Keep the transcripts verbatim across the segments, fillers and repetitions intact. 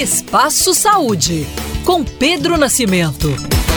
Espaço Saúde, com Pedro Nascimento.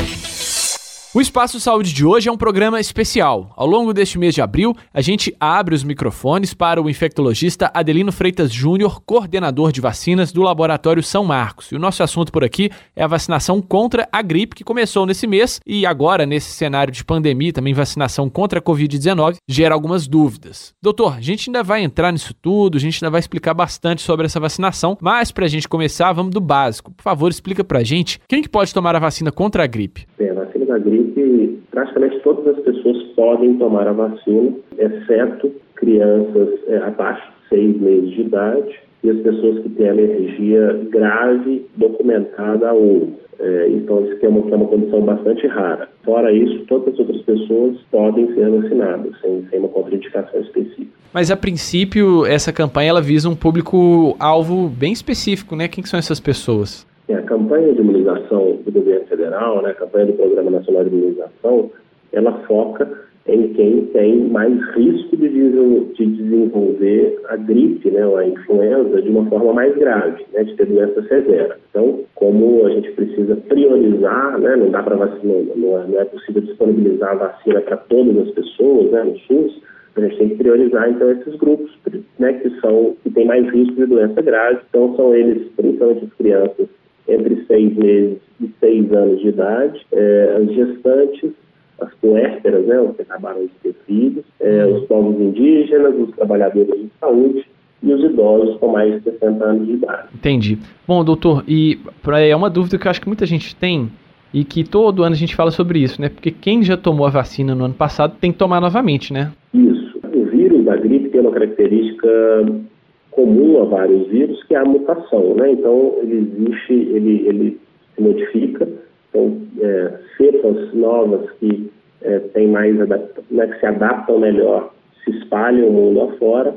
O Espaço Saúde de hoje é um programa especial. Ao longo deste mês de abril, a gente abre os microfones para o infectologista Adelino Freitas Júnior, coordenador de vacinas do Laboratório São Marcos. E o nosso assunto por aqui é a vacinação contra a gripe, que começou nesse mês e agora, nesse cenário de pandemia, também vacinação contra a covid dezenove, gera algumas dúvidas. Doutor, a gente ainda vai entrar nisso tudo, a gente ainda vai explicar bastante sobre essa vacinação, mas para a gente começar, vamos do básico. Por favor, explica pra gente quem que pode tomar a vacina contra a gripe. Bem, a vacina da gripe, praticamente todas as pessoas podem tomar a vacina, exceto crianças é, abaixo de seis meses de idade e as pessoas que têm alergia grave documentada a ouro. É, então, isso é uma, é uma condição bastante rara. Fora isso, todas as outras pessoas podem ser vacinadas, sem, sem uma contraindicação específica. Mas, a princípio, essa campanha ela visa um público-alvo bem específico, né? Quem que são essas pessoas? É, a campanha de imunização do governo federal, né, a campanha do Programa Nacional de Imunização, ela foca em quem tem mais risco de, de desenvolver a gripe, né, ou a influenza, de uma forma mais grave, né, de ter doença severa. Então, como a gente precisa priorizar, né, não dá para vacinar, não é, não é possível disponibilizar a vacina para todas as pessoas, né, no SUS, a gente tem que priorizar, então, esses grupos, né, que são, que têm mais risco de doença grave. Então, são eles, principalmente as crianças, entre seis meses e seis anos de idade, é, as gestantes, as puérperas, né, os que acabaram de ter filhos, é, os povos indígenas, os trabalhadores de saúde e os idosos com mais de sessenta anos de idade. Entendi. Bom, doutor, e é uma dúvida que eu acho que muita gente tem e que todo ano a gente fala sobre isso, né? Porque quem já tomou a vacina no ano passado tem que tomar novamente, né? Isso. O vírus da gripe tem uma característica comum a vários vírus, que é a mutação, né? Então, ele existe, ele, ele se modifica, então, é, cepas novas que é, tem mais adapta, né, que se adaptam melhor, se espalham o mundo afora,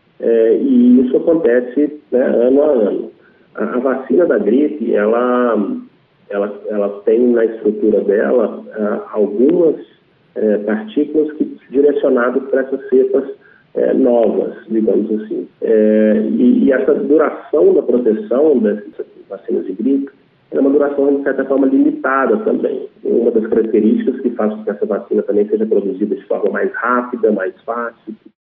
é, e isso acontece, né, ano a ano. A, a vacina da gripe, ela, ela, ela tem na estrutura dela uh, algumas uh, partículas que direcionadas para essas cepas É, novas, digamos assim. É, e, e essa duração da proteção dessas vacinas de gripe é uma duração, de certa forma, limitada também. Uma das características que faz com que essa vacina também seja produzida de forma mais rápida, mais fácil.